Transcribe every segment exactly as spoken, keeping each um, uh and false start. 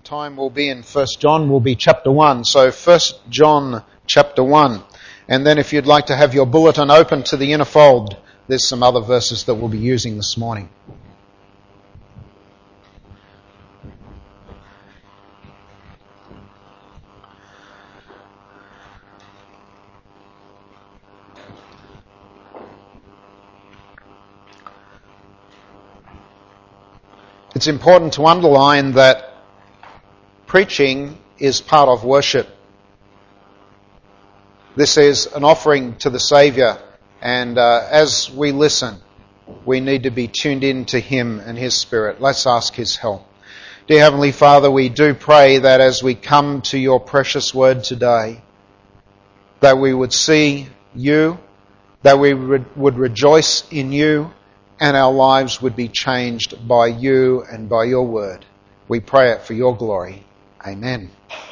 time will be in First John, will be chapter one. So First John chapter one. And then if you'd like to have your bulletin open to the inner fold, there's some other verses that we'll be using this morning. It's important to underline that preaching is part of worship. This is an offering to the Saviour, and uh, as we listen, we need to be tuned in to Him and His Spirit. Let's ask His help. Dear Heavenly Father, we do pray that as we come to your precious word today, that we would see you, that we re- would rejoice in you, and our lives would be changed by you and by your word. We pray it for your glory. Amen.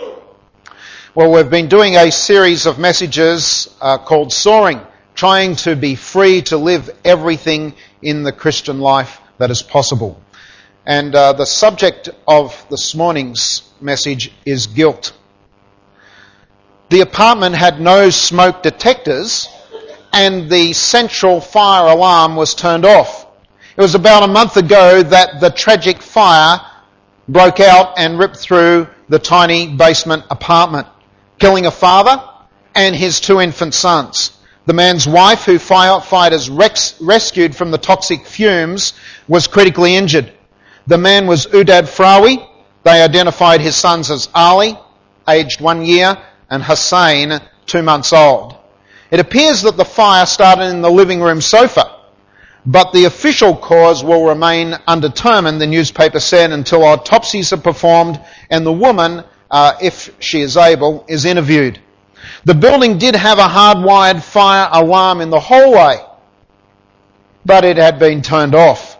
Well, we've been doing a series of messages uh, called Soaring, trying to be free to live everything in the Christian life that is possible. And uh, the subject of this morning's message is guilt. The apartment had no smoke detectors, and the central fire alarm was turned off. It was about a month ago that the tragic fire broke out and ripped through the tiny basement apartment, killing a father and his two infant sons. The man's wife, who firefighters rex- rescued from the toxic fumes, was critically injured. The man was Udad Frawi. They identified his sons as Ali, aged one year, and Hussein, two months old. It appears that the fire started in the living room sofa, but the official cause will remain undetermined, the newspaper said, until autopsies are performed and the woman, uh, if she is able, is interviewed. The building did have a hardwired fire alarm in the hallway, but it had been turned off.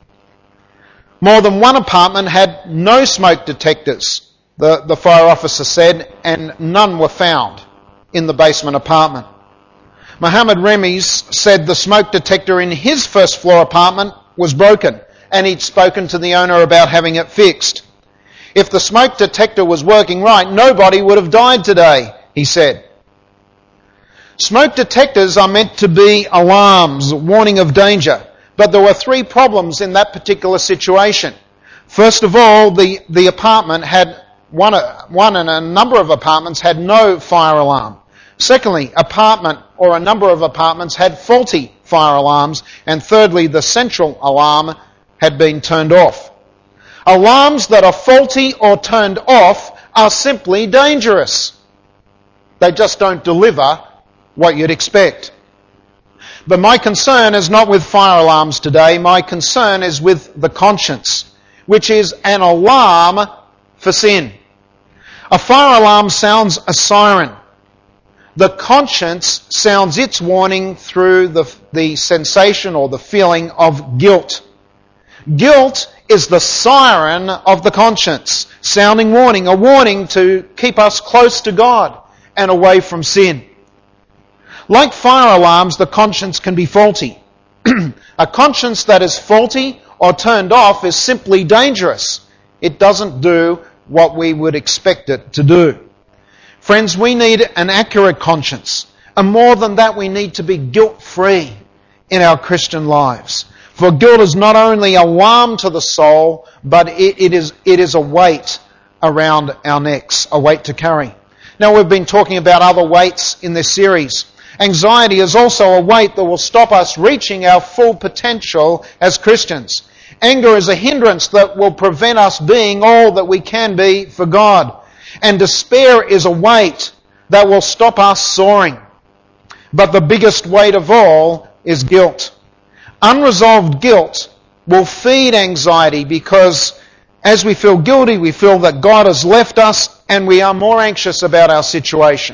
More than one apartment had no smoke detectors, the, the fire officer said, and none were found in the basement apartment. Mohammed Remis said the smoke detector in his first floor apartment was broken and he'd spoken to the owner about having it fixed. If the smoke detector was working right, nobody would have died today, he said. Smoke detectors are meant to be alarms, warning of danger, but there were three problems in that particular situation. First of all, the, the apartment had, one, one and a number of apartments had no fire alarm. Secondly, apartment or a number of apartments had faulty fire alarms. And thirdly, the central alarm had been turned off. Alarms that are faulty or turned off are simply dangerous. They just don't deliver what you'd expect. But my concern is not with fire alarms today. My concern is with the conscience, which is an alarm for sin. A fire alarm sounds a siren. The conscience sounds its warning through the, the sensation or the feeling of guilt. Guilt is the siren of the conscience, sounding warning, a warning to keep us close to God and away from sin. Like fire alarms, the conscience can be faulty. A conscience that is faulty or turned off is simply dangerous. It doesn't do what we would expect it to do. Friends, we need an accurate conscience. And more than that, we need to be guilt-free in our Christian lives. For guilt is not only a alarm to the soul, but it, it is it is a weight around our necks, a weight to carry. Now, we've been talking about other weights in this series. Anxiety is also a weight that will stop us reaching our full potential as Christians. Anger is a hindrance that will prevent us being all that we can be for God. And despair is a weight that will stop us soaring. But the biggest weight of all is guilt. Unresolved guilt will feed anxiety because as we feel guilty, we feel that God has left us and we are more anxious about our situation.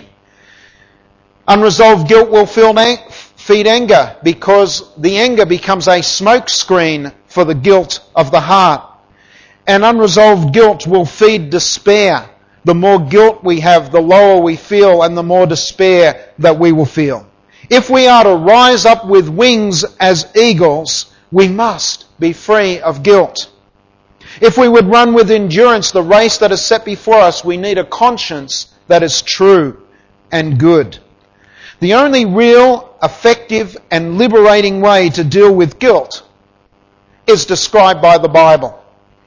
Unresolved guilt will feed anger because the anger becomes a smokescreen for the guilt of the heart. And unresolved guilt will feed despair. The more guilt we have, the lower we feel and the more despair that we will feel. If we are to rise up with wings as eagles, we must be free of guilt. If we would run with endurance the race that is set before us, we need a conscience that is true and good. The only real, effective and liberating way to deal with guilt is described by the Bible.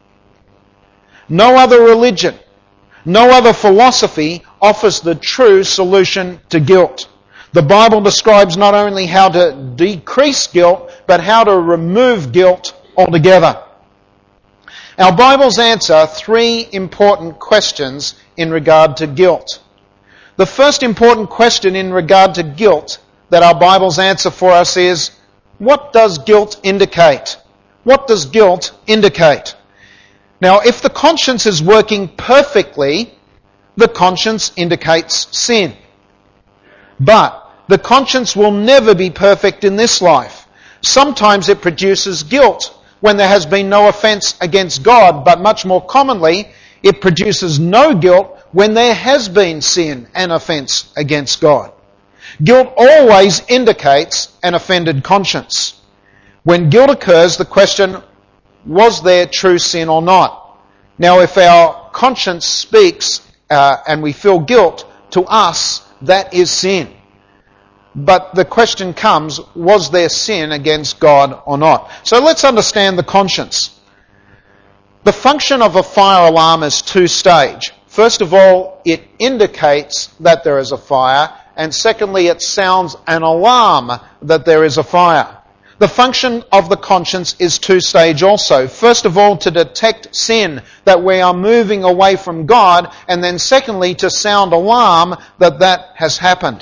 No other religion, no other philosophy offers the true solution to guilt. The Bible describes not only how to decrease guilt, but how to remove guilt altogether. Our Bibles answer three important questions in regard to guilt. The first important question in regard to guilt that our Bibles answer for us is, what does guilt indicate? What does guilt indicate? Now, if the conscience is working perfectly, the conscience indicates sin. But the conscience will never be perfect in this life. Sometimes it produces guilt when there has been no offence against God, but much more commonly, it produces no guilt when there has been sin and offence against God. Guilt always indicates an offended conscience. When guilt occurs, the question, was there true sin or not? Now, if our conscience speaks uh, and we feel guilt, to us, that is sin. But the question comes, was there sin against God or not? So let's understand the conscience. The function of a fire alarm is two-stage. First of all, it indicates that there is a fire, and secondly, it sounds an alarm that there is a fire. The function of the conscience is two-stage also. First of all, to detect sin, that we are moving away from God, and then secondly, to sound alarm that that has happened.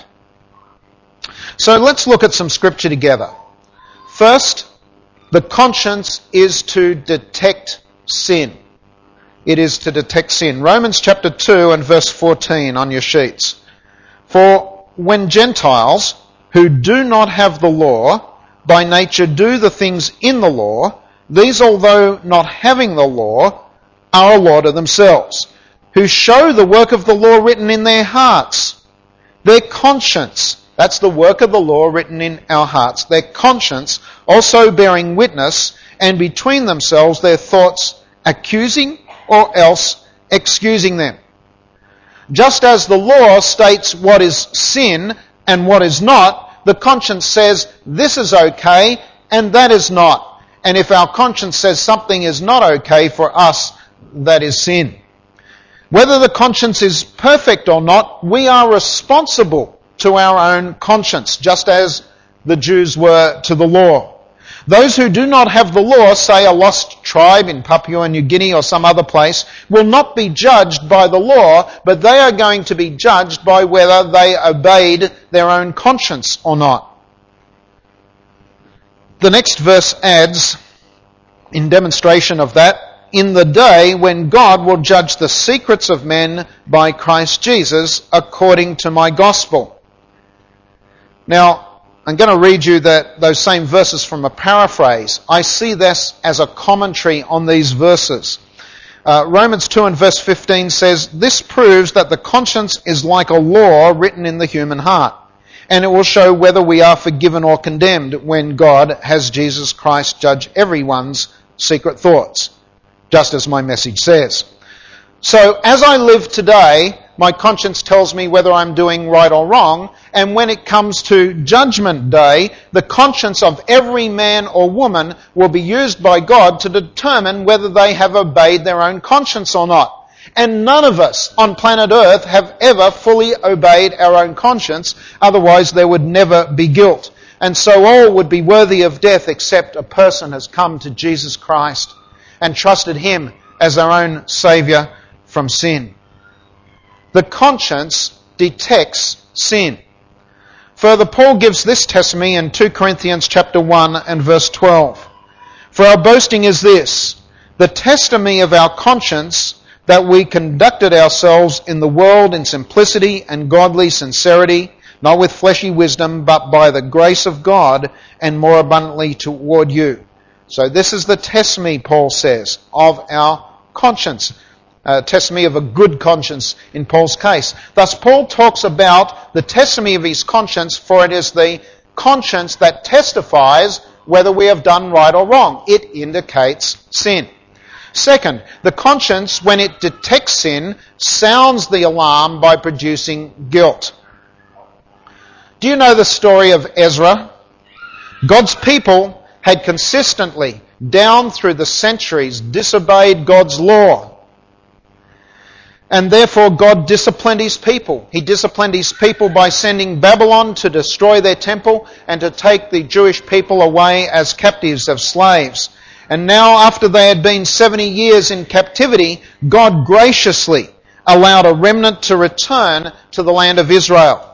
So let's look at some scripture together. First, the conscience is to detect sin. It is to detect sin. Romans chapter two and verse fourteen on your sheets. For when Gentiles, who do not have the law, by nature do the things in the law, these, although not having the law, are a law to themselves, who show the work of the law written in their hearts. Their conscience, that's the work of the law written in our hearts, their conscience also bearing witness, and between themselves their thoughts accusing or else excusing them. Just as the law states what is sin and what is not, the conscience says this is okay and that is not. And if our conscience says something is not okay for us, that is sin. Whether the conscience is perfect or not, we are responsible to our own conscience, just as the Jews were to the law. Those who do not have the law, say a lost tribe in Papua New Guinea or some other place, will not be judged by the law, but they are going to be judged by whether they obeyed their own conscience or not. The next verse adds, in demonstration of that, in the day when God will judge the secrets of men by Christ Jesus according to my gospel. Now, I'm going to read you that those same verses from a paraphrase. I see this as a commentary on these verses. Uh, Romans two and verse fifteen says, this proves that the conscience is like a law written in the human heart, and it will show whether we are forgiven or condemned when God has Jesus Christ judge everyone's secret thoughts, just as my message says. So as I live today, my conscience tells me whether I'm doing right or wrong, and when it comes to judgment day, the conscience of every man or woman will be used by God to determine whether they have obeyed their own conscience or not. And none of us on planet Earth have ever fully obeyed our own conscience, otherwise there would never be guilt. And so all would be worthy of death except a person has come to Jesus Christ and trusted Him as their own Saviour from sin. The conscience detects sin. Further, Paul gives this testimony in two Corinthians chapter one and verse twelve. For our boasting is this, the testimony of our conscience, that we conducted ourselves in the world in simplicity and godly sincerity, not with fleshy wisdom, but by the grace of God, and more abundantly toward you. So this is the testimony, Paul says, of our conscience. Uh, testimony of a good conscience in Paul's case. Thus, Paul talks about the testimony of his conscience, for it is the conscience that testifies whether we have done right or wrong. It indicates sin. Second, the conscience, when it detects sin, sounds the alarm by producing guilt. Do you know the story of Ezra? God's people had consistently, down through the centuries, disobeyed God's law. And therefore God disciplined his people. He disciplined his people by sending Babylon to destroy their temple and to take the Jewish people away as captives of slaves. And now, after they had been seventy years in captivity, God graciously allowed a remnant to return to the land of Israel.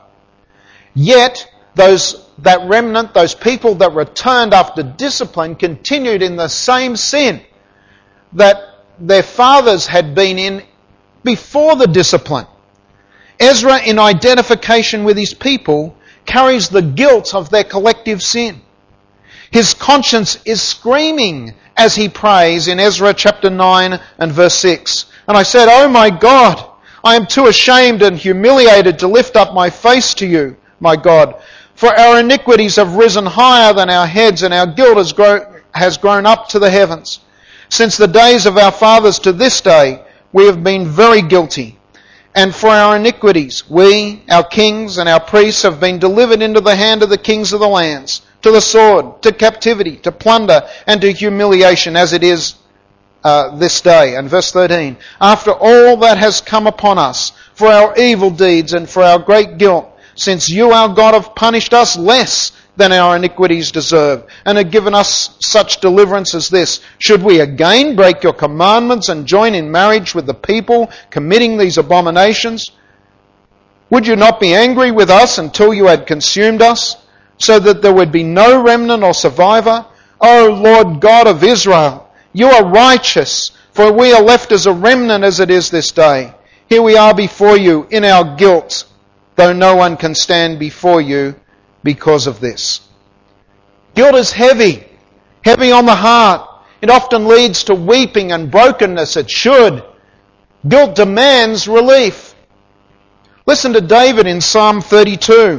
Yet, those that remnant, those people that returned after discipline, continued in the same sin that their fathers had been in before the discipline. Ezra, in identification with his people, carries the guilt of their collective sin. His conscience is screaming as he prays in Ezra chapter nine and verse six. And I said, "Oh my God, I am too ashamed and humiliated to lift up my face to you, my God. For our iniquities have risen higher than our heads, and our guilt has, grow, has grown up to the heavens. Since the days of our fathers to this day, we have been very guilty. And for our iniquities, we, our kings and our priests, have been delivered into the hand of the kings of the lands, to the sword, to captivity, to plunder, and to humiliation, as it is uh, this day." And verse thirteen, "After all that has come upon us, for our evil deeds and for our great guilt, since you, our God, have punished us less than our iniquities deserve, and have given us such deliverance as this, should we again break your commandments and join in marriage with the people committing these abominations? Would you not be angry with us until you had consumed us, so that there would be no remnant or survivor? O Lord God of Israel, you are righteous, for we are left as a remnant as it is this day. Here we are before you in our guilt, though no one can stand before you because of this." Guilt is heavy, heavy on the heart. It often leads to weeping and brokenness. It should. Guilt demands relief. Listen to David in Psalm thirty-two.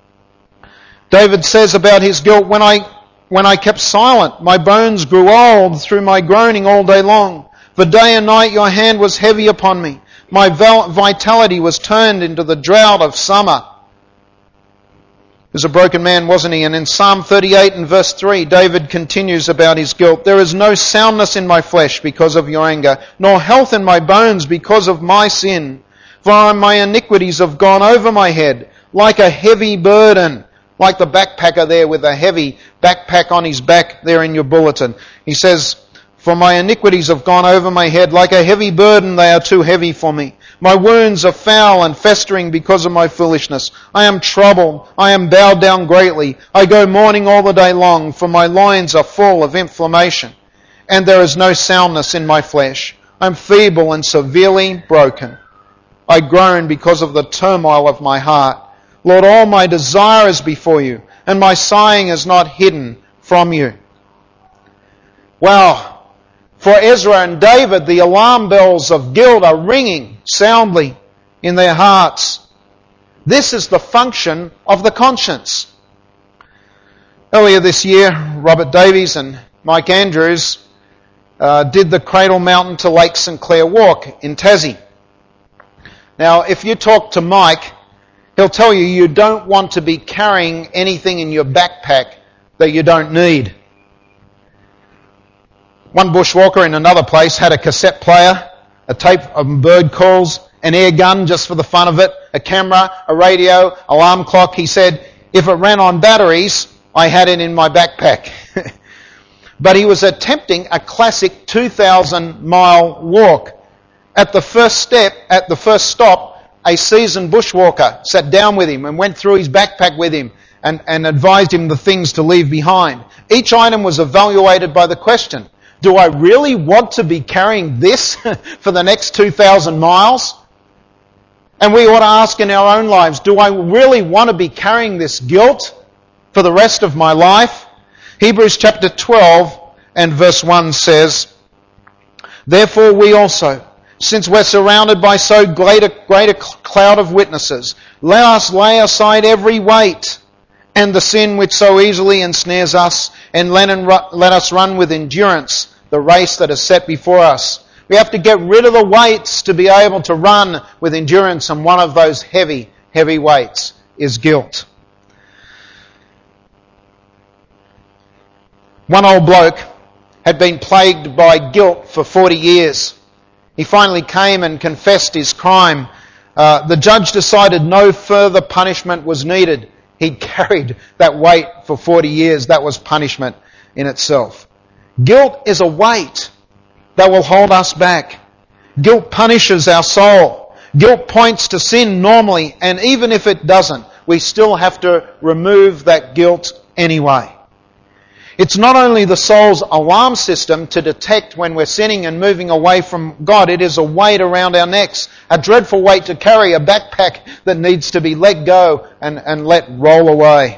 David says about his guilt, when I, when I kept silent, my bones grew old through my groaning all day long. For day and night your hand was heavy upon me. My vitality was turned into the drought of summer. He was a broken man, wasn't he? And in Psalm thirty-eight and verse three, David continues about his guilt. "There is no soundness in my flesh because of your anger, nor health in my bones because of my sin. For my iniquities have gone over my head like a heavy burden." Like the backpacker there with a heavy backpack on his back there in your bulletin. He says, "For my iniquities have gone over my head like a heavy burden, they are too heavy for me. My wounds are foul and festering because of my foolishness. I am troubled, I am bowed down greatly. I go mourning all the day long, for my loins are full of inflammation, and there is no soundness in my flesh. I am feeble and severely broken. I groan because of the turmoil of my heart. Lord, all my desire is before you, and my sighing is not hidden from you." Wow. For Ezra and David, the alarm bells of guilt are ringing soundly in their hearts. This is the function of the conscience. Earlier this year, Robert Davies and Mike Andrews uh, did the Cradle Mountain to Lake St Clair walk in Tassie. Now, if you talk to Mike, he'll tell you you don't want to be carrying anything in your backpack that you don't need. One bushwalker in another place had a cassette player, a tape of bird calls, an air gun just for the fun of it, a camera, a radio, alarm clock. He said, if it ran on batteries, I had it in my backpack. But he was attempting a classic two thousand mile walk. At the first step, at the first stop, a seasoned bushwalker sat down with him and went through his backpack with him and, and advised him the things to leave behind. Each item was evaluated by the question, do I really want to be carrying this for the next two thousand miles? And we ought to ask in our own lives, do I really want to be carrying this guilt for the rest of my life? Hebrews chapter twelve and verse one says, "Therefore we also, since we're surrounded by so great a, great a cloud of witnesses, let us lay aside every weight and the sin which so easily ensnares us, and let, and ru- let us run with endurance the the race that is set before us. We have to get rid of the weights to be able to run with endurance, and one of those heavy, heavy weights is guilt. One old bloke had been plagued by guilt for forty years. He finally came and confessed his crime. Uh, the judge decided no further punishment was needed. He'd carried that weight for forty years. That was punishment in itself. Guilt is a weight that will hold us back. Guilt punishes our soul. Guilt points to sin normally, and even if it doesn't, we still have to remove that guilt anyway. It's not only the soul's alarm system to detect when we're sinning and moving away from God, it is a weight around our necks, a dreadful weight to carry, a backpack that needs to be let go and, and let roll away.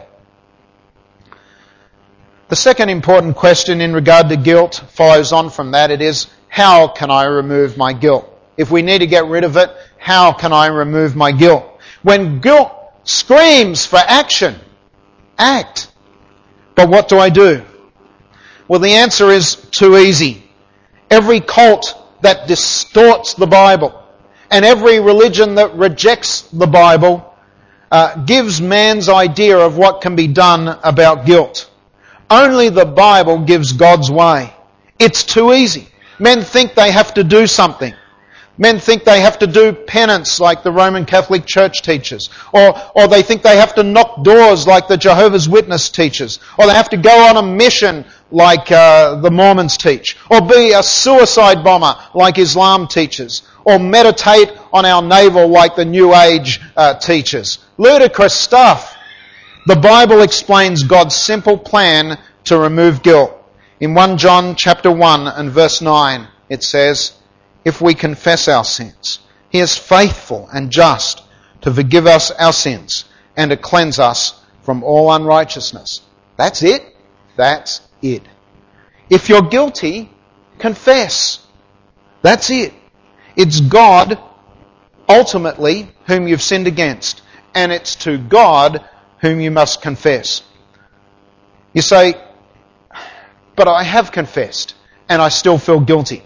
The second important question in regard to guilt follows on from that. It is, how can I remove my guilt? If we need to get rid of it, how can I remove my guilt? When guilt screams for action, act. But what do I do? Well, the answer is too easy. Every cult that distorts the Bible and every religion that rejects the Bible uh, gives man's idea of what can be done about guilt. Only the Bible gives God's way. It's too easy. Men think they have to do something. Men think they have to do penance like the Roman Catholic Church teaches. Or, or they think they have to knock doors like the Jehovah's Witness teaches. Or they have to go on a mission like uh, the Mormons teach. Or be a suicide bomber like Islam teaches. Or meditate on our navel like the New Age uh, teaches. Ludicrous stuff. The Bible explains God's simple plan to remove guilt. In First John chapter one and verse nine, it says, if we confess our sins, He is faithful and just to forgive us our sins and to cleanse us from all unrighteousness. That's it. That's it. If you're guilty, confess. That's it. It's God, ultimately, whom you've sinned against. And it's to God whom you must confess. You say, but I have confessed and I still feel guilty.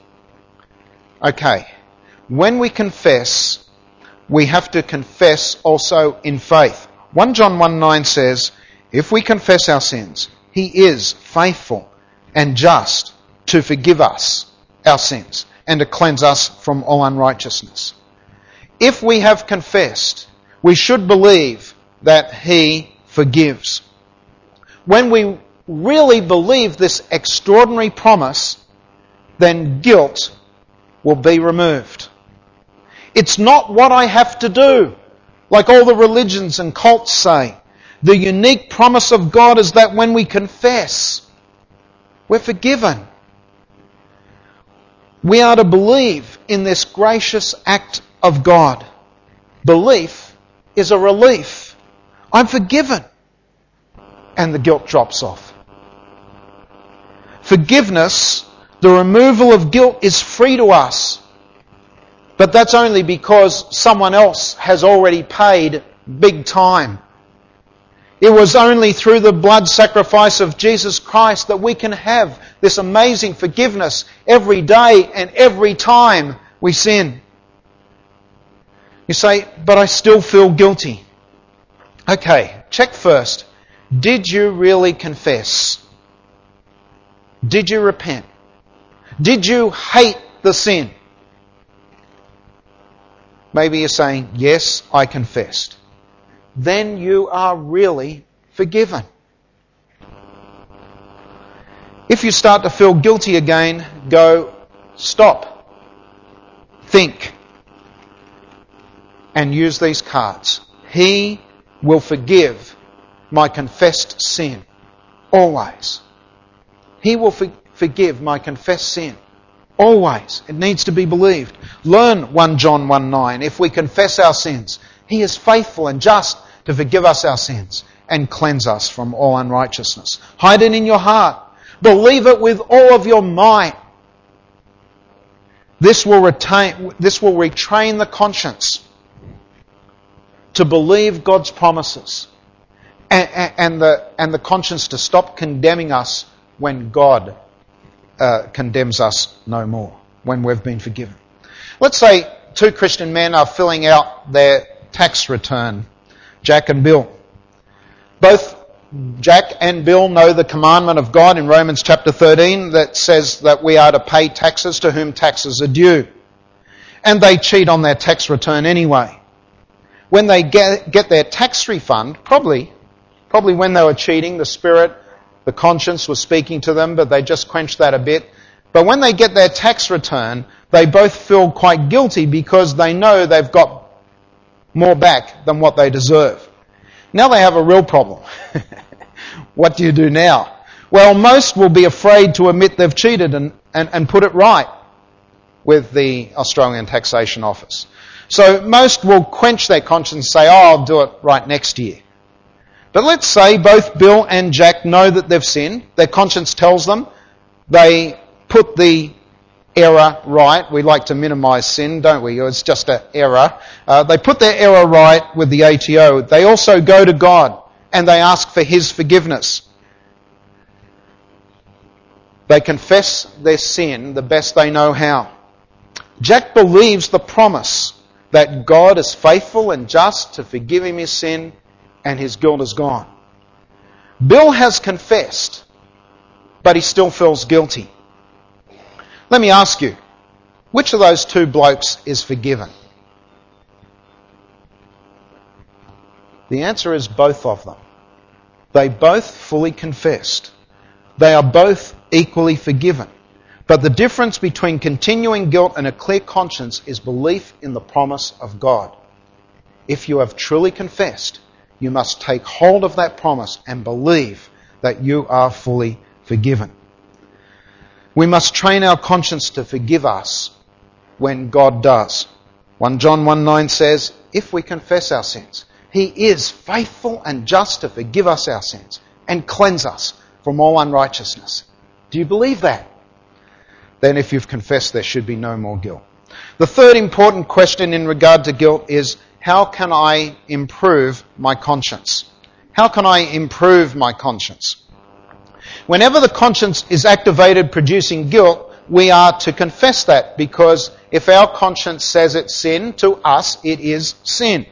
Okay, when we confess, we have to confess also in faith. First John one nine says, if we confess our sins, He is faithful and just to forgive us our sins and to cleanse us from all unrighteousness. If we have confessed, we should believe that He forgives. When we really believe this extraordinary promise, then guilt will be removed. It's not what I have to do, like all the religions and cults say. The unique promise of God is that when we confess, we're forgiven. We are to believe in this gracious act of God. Belief is a relief. I'm forgiven. And the guilt drops off. Forgiveness, the removal of guilt, is free to us. But that's only because someone else has already paid big time. It was only through the blood sacrifice of Jesus Christ that we can have this amazing forgiveness every day and every time we sin. You say, but I still feel guilty. Okay, check first. Did you really confess? Did you repent? Did you hate the sin? Maybe you're saying, yes, I confessed. Then you are really forgiven. If you start to feel guilty again, go, stop, think, and use these cards. He will forgive my confessed sin. Always. He will for- forgive my confessed sin. Always. It needs to be believed. Learn First John one nine. If we confess our sins, He is faithful and just to forgive us our sins and cleanse us from all unrighteousness. Hide it in your heart. Believe it with all of your might. This will retain, this will retrain the conscience to believe God's promises. And, and, the, and the conscience to stop condemning us when God uh, condemns us no more when we've been forgiven. Let's say two Christian men are filling out their tax return, Jack and Bill. Both Jack and Bill know the commandment of God in Romans chapter thirteen that says that we are to pay taxes to whom taxes are due. And they cheat on their tax return anyway. When they get, get their tax refund, probably, probably when they were cheating, the Spirit, the conscience was speaking to them, but they just quenched that a bit. But when they get their tax return, they both feel quite guilty because they know they've got more back than what they deserve. Now they have a real problem. What do you do now? Well, most will be afraid to admit they've cheated and, and, and put it right with the Australian Taxation Office. So most will quench their conscience and say, oh, I'll do it right next year. But let's say both Bill and Jack know that they've sinned. Their conscience tells them. They put the error right. We like to minimise sin, don't we? It's just an error. Uh, they put their error right with the A T O. They also go to God and they ask for His forgiveness. They confess their sin the best they know how. Jack believes the promise that God is faithful and just to forgive him his sin and his guilt is gone. Bill has confessed, but he still feels guilty. Let me ask you, which of those two blokes is forgiven? The answer is both of them. They both fully confessed. They are both equally forgiven. But the difference between continuing guilt and a clear conscience is belief in the promise of God. If you have truly confessed, you must take hold of that promise and believe that you are fully forgiven. We must train our conscience to forgive us when God does. First John one nine says, if we confess our sins, He is faithful and just to forgive us our sins and cleanse us from all unrighteousness. Do you believe that? Then if you've confessed, there should be no more guilt. The third important question in regard to guilt is, how can I improve my conscience? How can I improve my conscience? Whenever the conscience is activated producing guilt, we are to confess that, because if our conscience says it's sin, to us it is sin.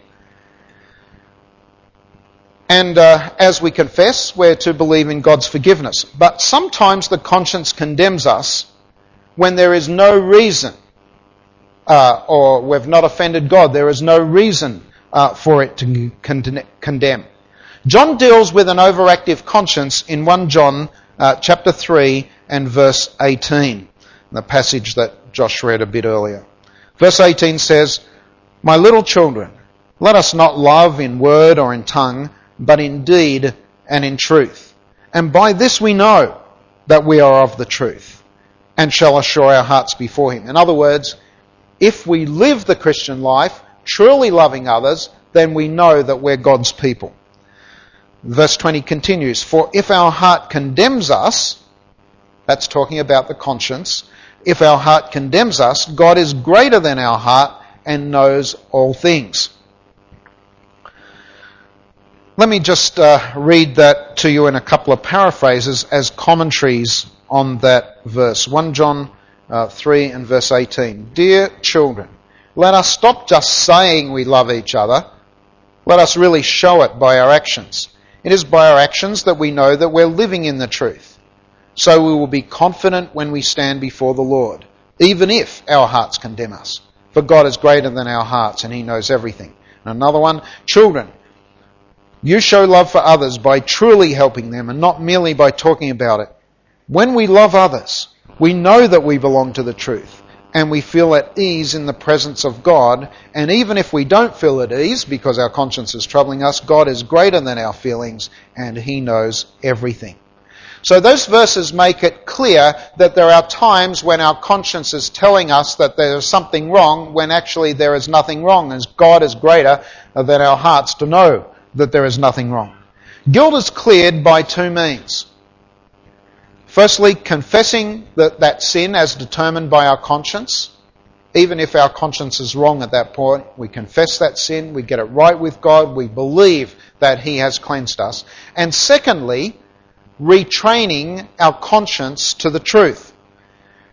And uh, as we confess, we're to believe in God's forgiveness. But sometimes the conscience condemns us when there is no reason, uh, or we've not offended God, there is no reason uh, for it to con- condemn. John deals with an overactive conscience in First John uh, chapter three and verse eighteen, the passage that Josh read a bit earlier. Verse eighteen says, my little children, let us not love in word or in tongue, but in deed and in truth. And by this we know that we are of the truth, and shall assure our hearts before Him. In other words, if we live the Christian life, truly loving others, then we know that we're God's people. Verse twenty continues, for if our heart condemns us, that's talking about the conscience, if our heart condemns us, God is greater than our heart and knows all things. Let me just uh, read that to you in a couple of paraphrases as commentaries on that verse. First John uh, three and verse eighteen. Dear children, let us stop just saying we love each other. Let us really show it by our actions. It is by our actions that we know that we're living in the truth. So we will be confident when we stand before the Lord, even if our hearts condemn us. For God is greater than our hearts and He knows everything. And another one, children, you show love for others by truly helping them and not merely by talking about it. When we love others, we know that we belong to the truth and we feel at ease in the presence of God. And even if we don't feel at ease because our conscience is troubling us, God is greater than our feelings and He knows everything. So those verses make it clear that there are times when our conscience is telling us that there is something wrong when actually there is nothing wrong, as God is greater than our hearts to know that there is nothing wrong. Guilt is cleared by two means. Firstly, confessing that, that sin as determined by our conscience. Even if our conscience is wrong at that point, we confess that sin, we get it right with God, we believe that He has cleansed us. And secondly, retraining our conscience to the truth.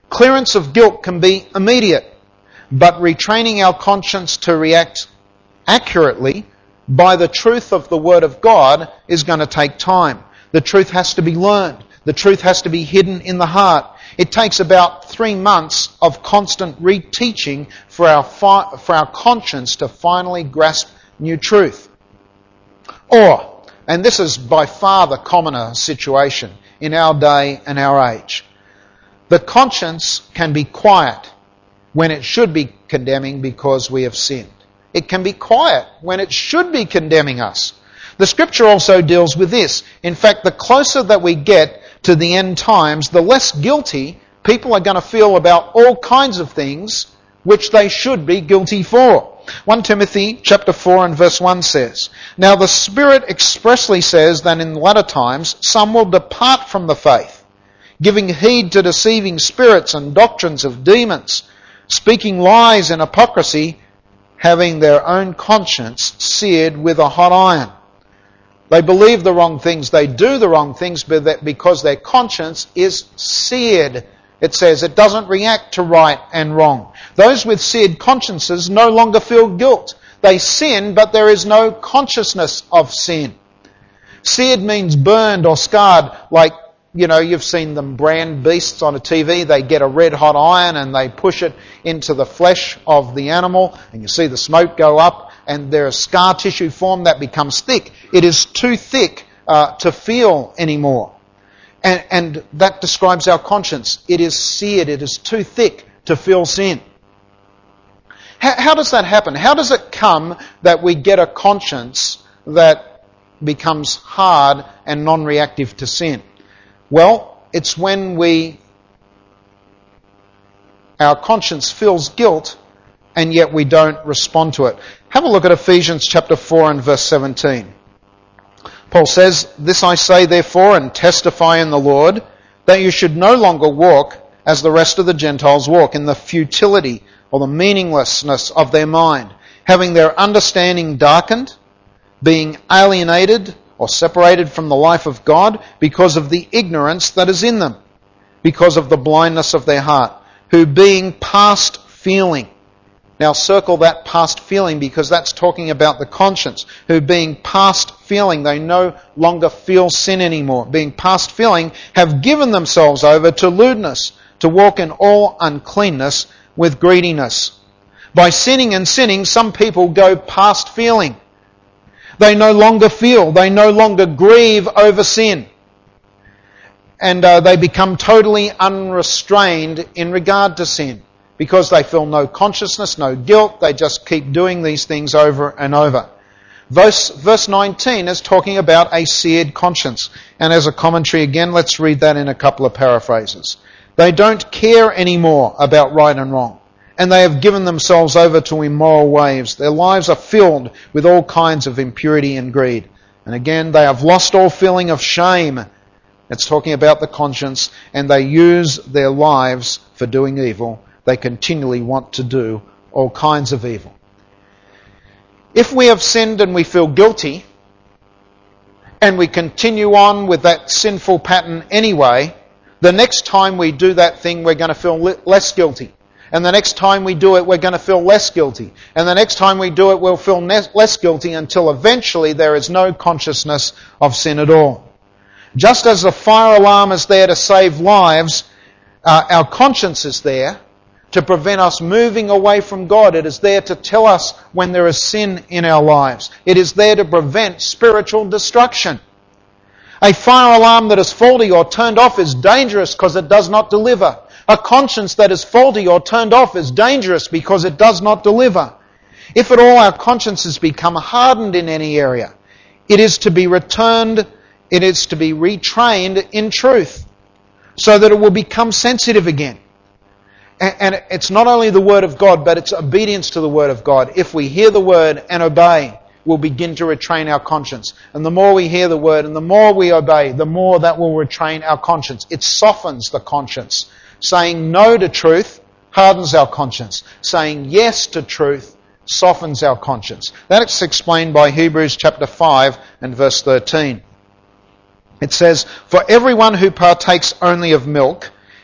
Clearance of guilt can be immediate, but retraining our conscience to react accurately by the truth of the Word of God is going to take time. The truth has to be learned. The truth has to be hidden in the heart. It takes about three months of constant reteaching for our fi- for our conscience to finally grasp new truth. Or, and this is by far the commoner situation in our day and our age, the conscience can be quiet when it should be condemning because we have sinned. It can be quiet when it should be condemning us. The Scripture also deals with this. In fact, the closer that we get to the end times, the less guilty people are going to feel about all kinds of things which they should be guilty for. First Timothy chapter four and verse one says, "Now the Spirit expressly says that in latter times some will depart from the faith, giving heed to deceiving spirits and doctrines of demons, speaking lies and hypocrisy, having their own conscience seared with a hot iron." They believe the wrong things, they do the wrong things because their conscience is seared. It says it doesn't react to right and wrong. Those with seared consciences no longer feel guilt. They sin, but there is no consciousness of sin. Seared means burned or scarred, like, you know, you've seen them brand beasts on a T V. They get a red hot iron and they push it into the flesh of the animal and you see the smoke go up and there's scar tissue form that becomes thick. It is too thick uh, to feel anymore. And, and that describes our conscience. It is seared. It is too thick to feel sin. How, how does that happen? How does it come that we get a conscience that becomes hard and non-reactive to sin? Well, it's when we, our conscience feels guilt and yet we don't respond to it. Have a look at Ephesians chapter four and verse seventeen. Paul says, "This I say therefore and testify in the Lord, that you should no longer walk as the rest of the Gentiles walk, in the futility or the meaninglessness of their mind, having their understanding darkened, being alienated or separated from the life of God because of the ignorance that is in them, because of the blindness of their heart, who being past feeling," now circle that past feeling because that's talking about the conscience, who being past feeling, they no longer feel sin anymore, being past feeling, have given themselves over to lewdness, to walk in all uncleanness with greediness. By sinning and sinning, some people go past feeling. They no longer feel. They no longer grieve over sin. And uh, they become totally unrestrained in regard to sin because they feel no consciousness, no guilt. They just keep doing these things over and over. Verse, verse nineteen is talking about a seared conscience. And as a commentary again, let's read that in a couple of paraphrases. They don't care anymore about right and wrong, and they have given themselves over to immoral ways. Their lives are filled with all kinds of impurity and greed. And again, they have lost all feeling of shame. It's talking about the conscience, and they use their lives for doing evil. They continually want to do all kinds of evil. If we have sinned and we feel guilty, and we continue on with that sinful pattern anyway, the next time we do that thing, we're going to feel less guilty. And the next time we do it, we're going to feel less guilty. And the next time we do it, we'll feel less guilty until eventually there is no consciousness of sin at all. Just as the fire alarm is there to save lives, uh, our conscience is there to prevent us moving away from God. It is there to tell us when there is sin in our lives. It is there to prevent spiritual destruction. A fire alarm that is faulty or turned off is dangerous because it does not deliver. A conscience that is faulty or turned off is dangerous because it does not deliver. If at all our consciences become hardened in any area, it is to be returned, it is to be retrained in truth so that it will become sensitive again. And it's not only the Word of God, but it's obedience to the Word of God. If we hear the Word and obey, we'll begin to retrain our conscience. And the more we hear the Word and the more we obey, the more that will retrain our conscience. It softens the conscience. Saying no to truth hardens our conscience. Saying yes to truth softens our conscience. That's explained by Hebrews chapter five and verse thirteen. It says, "For everyone who partakes only of milk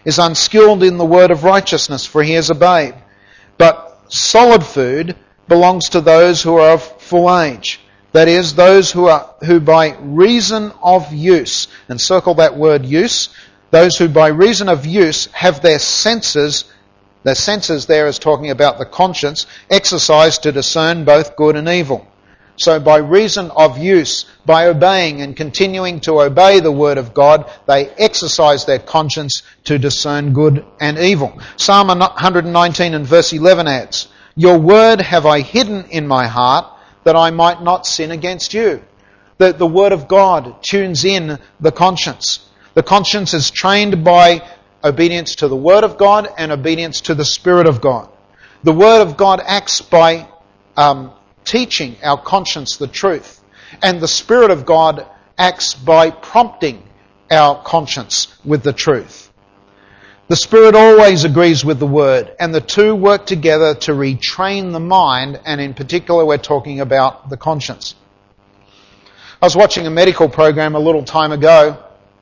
is unskilled in the word of righteousness, for he is a babe. But solid food belongs to those who are of full age. That is, those who are who by reason of use, and circle that word use, those who by reason of use have their senses, their senses there is talking about the conscience, exercised to discern both good and evil. So by reason of use, by obeying and continuing to obey the word of God, they exercise their conscience to discern good and evil. Psalm one nineteen and verse eleven adds, "Your word have I hidden in my heart, that I might not sin against you." The, the word of God tunes in the conscience. The conscience is trained by obedience to the word of God and obedience to the Spirit of God. The word of God acts by um, teaching our conscience the truth. And the Spirit of God acts by prompting our conscience with the truth. The Spirit always agrees with the Word, and the two work together to retrain the mind, and in particular we're talking about the conscience. I was watching a medical program a little time ago,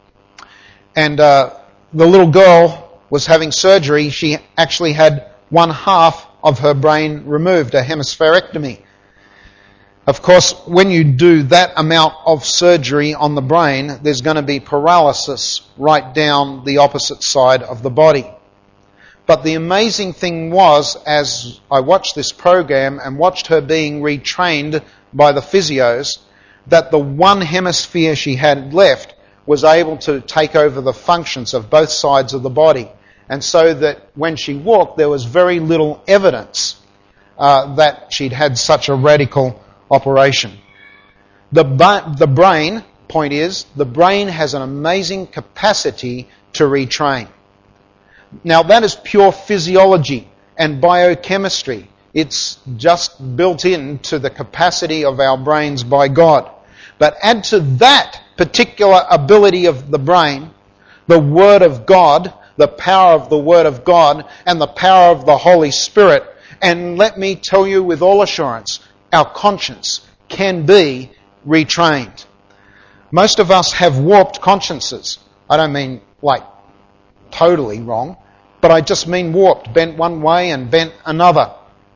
and uh, the little girl was having surgery. She actually had one half of her brain removed, a hemispherectomy. Of course, when you do that amount of surgery on the brain, there's going to be paralysis right down the opposite side of the body. But the amazing thing was, as I watched this program and watched her being retrained by the physios, that the one hemisphere she had left was able to take over the functions of both sides of the body. And so that when she walked, there was very little evidence uh, that she'd had such a radical operation. The, the brain, point is, the brain has an amazing capacity to retrain. Now that is pure physiology and biochemistry. It's just built into the capacity of our brains by God. But add to that particular ability of the brain, the Word of God, the power of the Word of God, and the power of the Holy Spirit, and let me tell you with all assurance, our conscience can be retrained. Most of us have warped consciences. I don't mean like totally wrong, but I just mean warped, bent one way and bent another.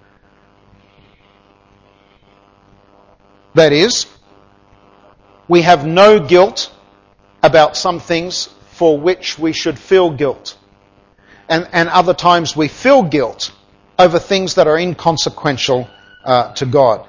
That is, we have no guilt about some things for which we should feel guilt. And, and other times we feel guilt over things that are inconsequential uh, to God.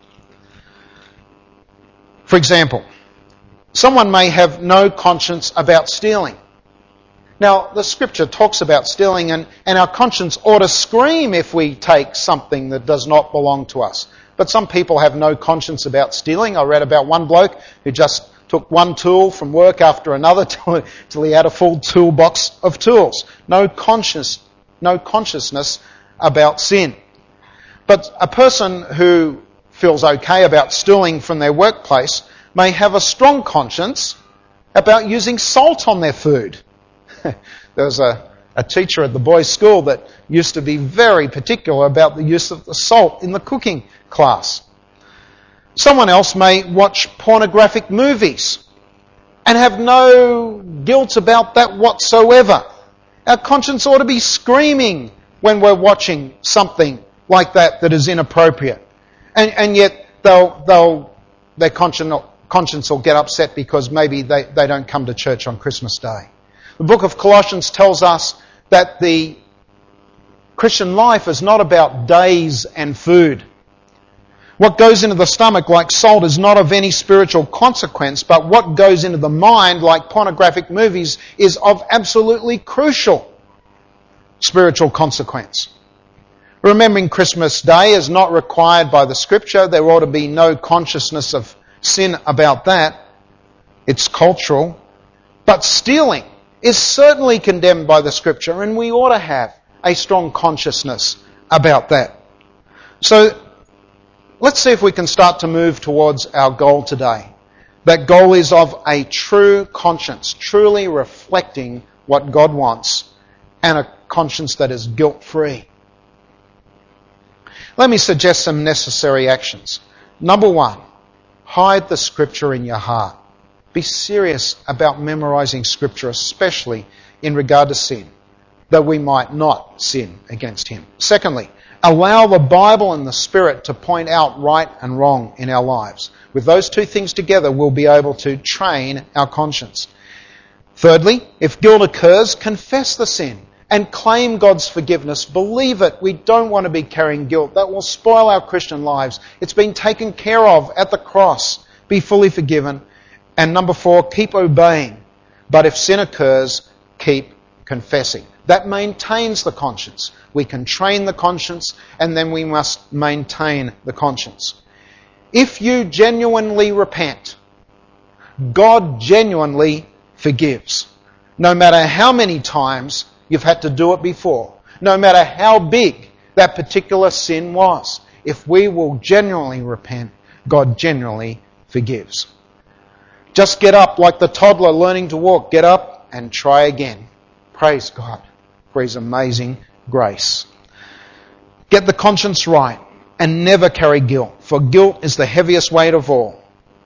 For example, someone may have no conscience about stealing. Now, the scripture talks about stealing, and, and our conscience ought to scream if we take something that does not belong to us. But some people have no conscience about stealing. I read about one bloke who just took one tool from work after another till, till he had a full toolbox of tools. No conscience, no consciousness about sin. But a person who feels okay about stealing from their workplace may have a strong conscience about using salt on their food. There was a, a teacher at the boys' school that used to be very particular about the use of the salt in the cooking class. Someone else may watch pornographic movies and have no guilt about that whatsoever. Our conscience ought to be screaming when we're watching something like that that is inappropriate. And, and yet they'll, they'll, their conscience, conscience will get upset because maybe they, they don't come to church on Christmas Day. The book of Colossians tells us that the Christian life is not about days and food. What goes into the stomach like salt is not of any spiritual consequence, but what goes into the mind like pornographic movies is of absolutely crucial spiritual consequence. Remembering Christmas Day is not required by the Scripture. There ought to be no consciousness of sin about that. It's cultural. But stealing is certainly condemned by the Scripture, and we ought to have a strong consciousness about that. So let's see if we can start to move towards our goal today. That goal is of a true conscience, truly reflecting what God wants, and a conscience that is guilt-free. Let me suggest some necessary actions. Number one, hide the Scripture in your heart. Be serious about memorizing Scripture, especially in regard to sin. that we might not sin against him. Secondly, allow the Bible and the Spirit to point out right and wrong in our lives. With those two things together, we'll be able to train our conscience. Thirdly, if guilt occurs, confess the sin and claim God's forgiveness. Believe it. We don't want to be carrying guilt. That will spoil our Christian lives. It's been taken care of at the cross. Be fully forgiven. And number four, keep obeying. But if sin occurs, keep confessing. That maintains the conscience. We can train the conscience, and then we must maintain the conscience. If you genuinely repent, God genuinely forgives. No matter how many times you've had to do it before, no matter how big that particular sin was, if we will genuinely repent, God genuinely forgives. Just get up like the toddler learning to walk. Get up and try again. Praise God for His amazing grace. Get the conscience right and never carry guilt, for guilt is the heaviest weight of all.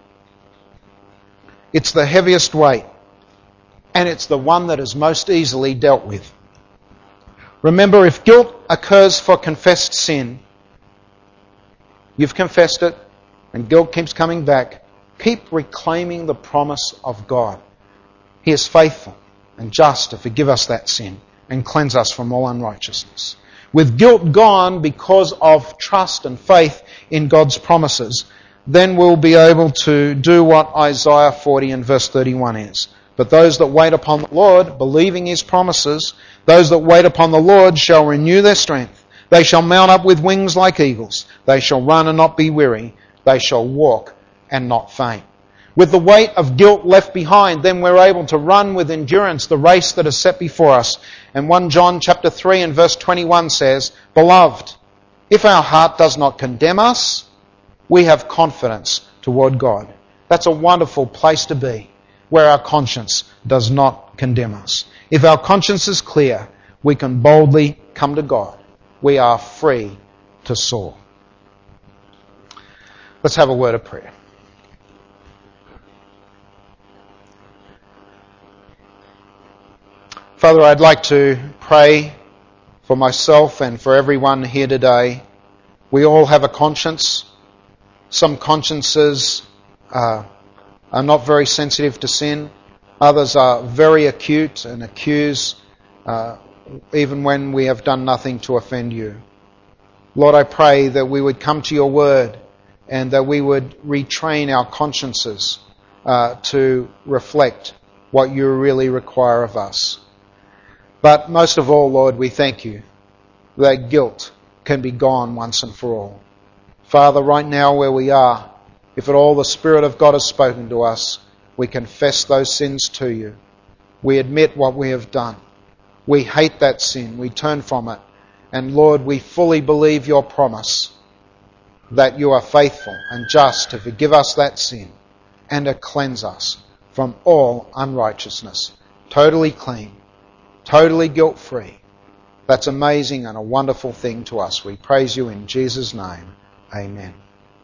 It's the heaviest weight, and it's the one that is most easily dealt with. Remember, if guilt occurs for confessed sin, you've confessed it, and guilt keeps coming back, keep reclaiming the promise of God. He is faithful and just to forgive us that sin and cleanse us from all unrighteousness. With guilt gone because of trust and faith in God's promises, then we'll be able to do what Isaiah forty and verse thirty-one is. But those that wait upon the Lord, believing His promises, those that wait upon the Lord shall renew their strength. They shall mount up with wings like eagles. They shall run and not be weary. They shall walk and not faint. With the weight of guilt left behind, then we're able to run with endurance the race that is set before us. And First John chapter three and verse twenty-one says, Beloved, if our heart does not condemn us, we have confidence toward God. That's a wonderful place to be, where our conscience does not condemn us. If our conscience is clear, we can boldly come to God. We are free to soar. Let's have a word of prayer. Father, I'd like to pray for myself and for everyone here today. We all have a conscience. Some consciences uh, are not very sensitive to sin. Others are very acute and accuse uh, even when we have done nothing to offend you. Lord, I pray that we would come to your word and that we would retrain our consciences uh, to reflect what you really require of us. But most of all, Lord, we thank you that guilt can be gone once and for all. Father, right now where we are, if at all the Spirit of God has spoken to us, we confess those sins to you. We admit what we have done. We hate that sin. We turn from it. And Lord, we fully believe your promise that you are faithful and just to forgive us that sin and to cleanse us from all unrighteousness. Totally clean. Totally guilt-free. That's amazing and a wonderful thing to us. We praise you in Jesus' name. Amen.